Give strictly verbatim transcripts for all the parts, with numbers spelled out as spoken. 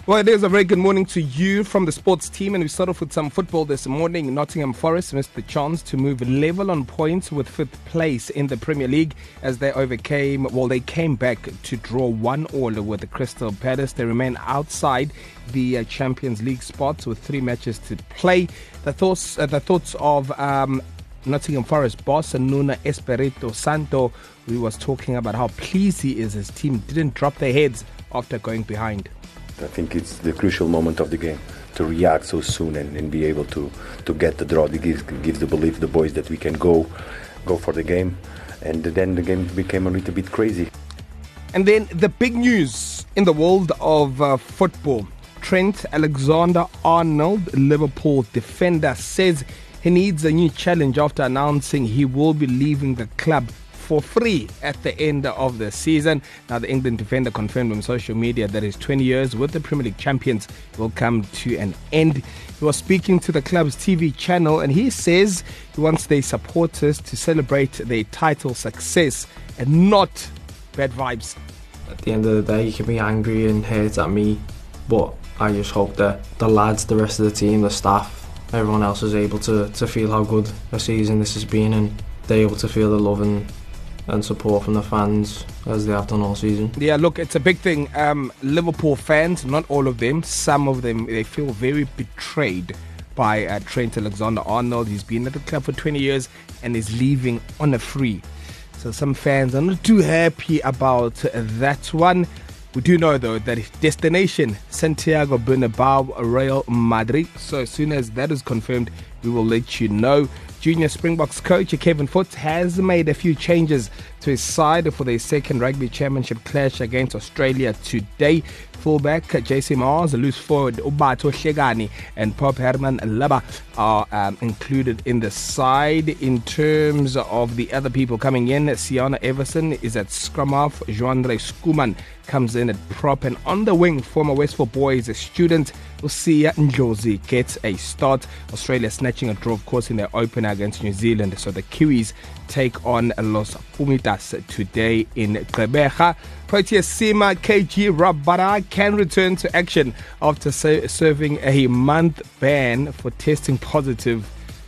Well, it is a very good morning to you from the sports team, and we start off with some football this morning. Nottingham Forest missed the chance to move level on points with fifth place in the Premier League as they overcame, well, they came back to draw one all with the Crystal Palace. They remain outside the uh, Champions League spots with three matches to play. The thoughts, uh, the thoughts of um, Nottingham Forest boss Nuno Espirito Santo, who was talking about how pleased he is his team didn't drop their heads after going behind. I think it's the crucial moment of the game to react so soon and, and be able to, to get the draw. It gives, gives the belief to the boys that we can go go for the game, and then the game became a little bit crazy. And then the big news in the world of uh, football. Trent Alexander-Arnold, Liverpool defender, says he needs a new challenge after announcing he will be leaving the club for free at the end of the season. Now, the England defender confirmed on social media that his twenty years with the Premier League champions will come to an end. He was speaking to the club's T V channel, and he says he wants their supporters to celebrate their title success and not bad vibes. At the end of the day, you can be angry and hurt at me, but I just hope that the lads, the rest of the team, the staff, everyone else is able to, to feel how good a season this has been, and they're able to feel the love and and support from the fans as they have done all season. Yeah, look, it's a big thing. Um, Liverpool fans, not all of them, some of them, they feel very betrayed by uh, Trent Alexander-Arnold. He's been at the club for twenty years and is leaving on a free. So some fans are not too happy about that one. We do know, though, that destination Santiago Bernabeu, Real Madrid. So as soon as that is confirmed, we will let you know. Junior Springboks coach Kevin Foot has made a few changes to his side for their second rugby championship clash against Australia today. Fullback J C Mars, loose forward Ubato Shegani and Pop Herman Laba are um, included in the side. In terms of the other people coming in, Sienna Everson is at scrum half, Joandre Skuman comes in at prop, and on the wing, former Westphal Boys student Usia Ndlozi gets a start. Australia snatching a draw, of course, in their opener against New Zealand. So the Kiwis take on Los Pumitas today in Gqeberha. Proteas Sima K G Rabada can return to action after ser- serving a month ban for testing positive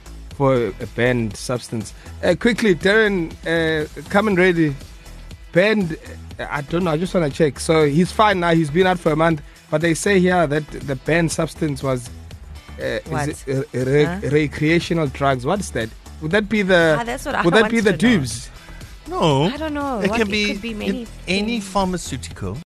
for a banned substance. Uh, quickly, Darren, uh, come and ready. Banned, I don't know, I just want to check. So he's fine now, he's been out for a month, but they say here that the banned substance was uh, is it, uh, re- huh? recreational drugs. What is that? Would that be the ah, that's what I would that be the to know. dubes? No. I don't know. It what, can it be could be many any pharmaceutical.